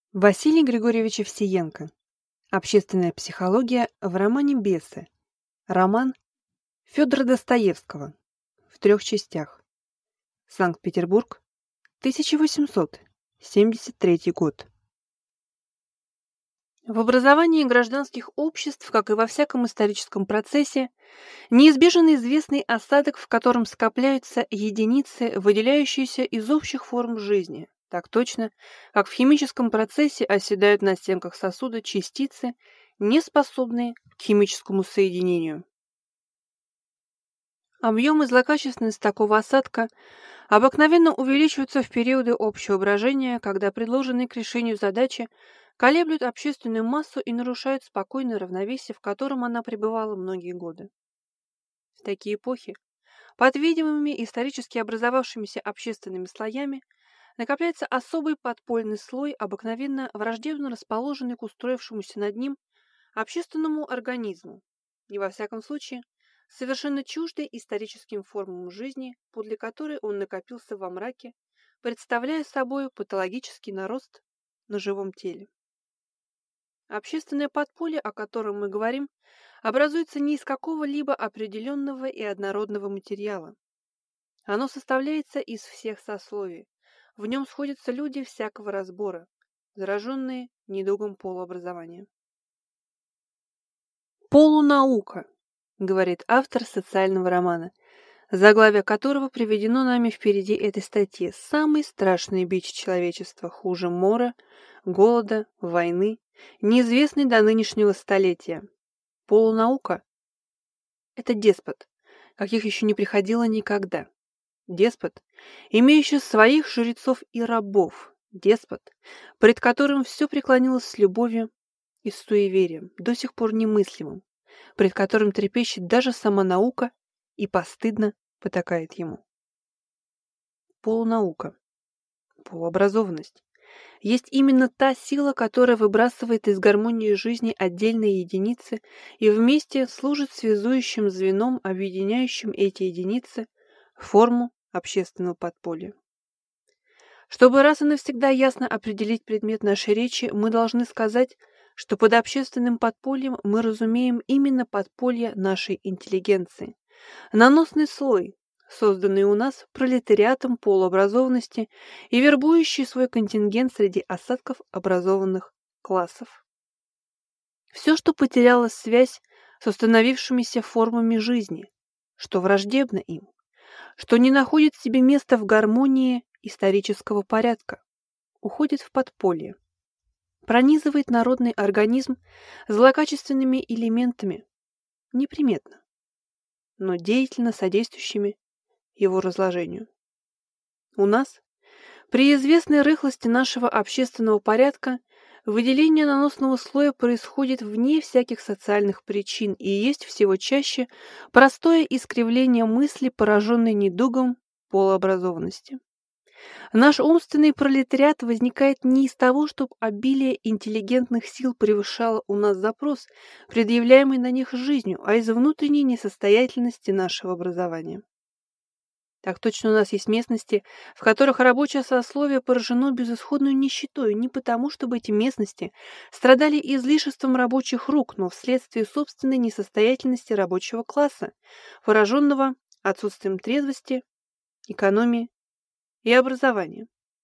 Василий Григорьевич Овсиенко. Общественная психология в романе «Бесы». Роман Федора Достоевского. В 3 частях. Санкт-Петербург, 1873 год. В образовании гражданских обществ, как и во всяком историческом процессе, неизбежен известный осадок, в котором скопляются единицы, выделяющиеся из общих форм жизни, так точно, как в химическом процессе оседают на стенках сосуда частицы, не способные к химическому соединению. Объем и злокачественность такого осадка обыкновенно увеличиваются в периоды общего брожения, когда предложенные к решению задачи колеблют общественную массу и нарушают спокойное равновесие, в котором она пребывала многие годы. В такие эпохи под видимыми исторически образовавшимися общественными слоями накопляется особый подпольный слой, обыкновенно враждебно расположенный к устроившемуся над ним общественному организму, и во всяком случае совершенно чуждый историческим формам жизни, подле которой он накопился во мраке, представляя собой патологический нарост на живом теле. Общественное подполье, о котором мы говорим, образуется не из какого-либо определенного и однородного материала. Оно составляется из всех сословий. В нем сходятся люди всякого разбора, зараженные недугом полуобразования. «Полунаука», — говорит автор социального романа, заглавие которого приведено нами впереди этой статьи, самый страшный бич человечества, хуже мора, голода, войны, неизвестный до нынешнего столетия. Полунаука — это деспот, каких еще не приходило никогда. Деспот, имеющий своих жрецов и рабов. Деспот, пред которым все преклонилось с любовью и с суеверием, до сих пор немыслимым, пред которым трепещет даже сама наука и постыдно потакает ему. Полунаука, полуобразованность есть именно та сила, которая выбрасывает из гармонии жизни отдельные единицы и вместе служит связующим звеном, объединяющим эти единицы в форму общественного подполья. Чтобы раз и навсегда ясно определить предмет нашей речи, мы должны сказать, что под общественным подпольем мы разумеем именно подполье нашей интеллигенции, наносный слой, созданный у нас пролетариатом полуобразованности и вербующий свой контингент среди осадков образованных классов. Все, что потеряло связь с установившимися формами жизни, что враждебно им, что не находит себе места в гармонии исторического порядка, уходит в подполье, пронизывает народный организм злокачественными элементами, неприметно, но деятельно содействующими его разложению. У нас, при известной рыхлости нашего общественного порядка, выделение наносного слоя происходит вне всяких социальных причин и есть всего чаще простое искривление мысли, пораженной недугом полуобразованности. Наш умственный пролетариат возникает не из того, чтобы обилие интеллигентных сил превышало у нас запрос, предъявляемый на них жизнью, а из внутренней несостоятельности нашего образования. Так точно у нас есть местности, в которых рабочее сословие поражено безысходной нищетой не потому, чтобы эти местности страдали излишеством рабочих рук, но вследствие собственной несостоятельности рабочего класса, пораженного отсутствием трезвости, экономии и образования.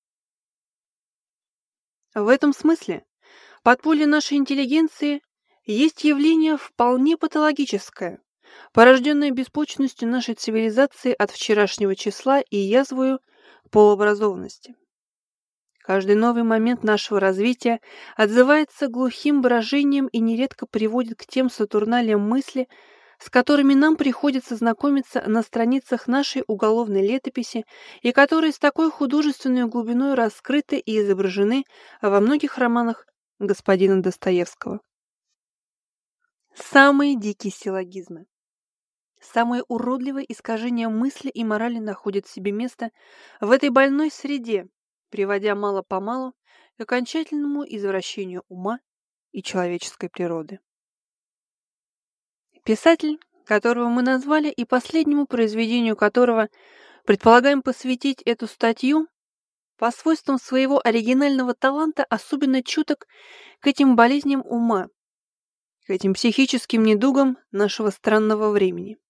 В этом смысле подполье нашей интеллигенции есть явление вполне патологическое, порожденное беспочвенностью нашей цивилизации от вчерашнего числа и язвою полуобразованности. Каждый новый момент нашего развития отзывается глухим брожением и нередко приводит к тем сатурналиям мысли, с которыми нам приходится знакомиться на страницах нашей уголовной летописи и которые с такой художественной глубиной раскрыты и изображены во многих романах господина Достоевского. Самые дикие силлогизмы, самые уродливые искажения мысли и морали находят себе место в этой больной среде, приводя мало-помалу к окончательному извращению ума и человеческой природы. Писатель, которого мы назвали и последнему произведению которого предполагаем посвятить эту статью, по свойствам своего оригинального таланта особенно чуток к этим болезням ума, к этим психическим недугам нашего странного времени.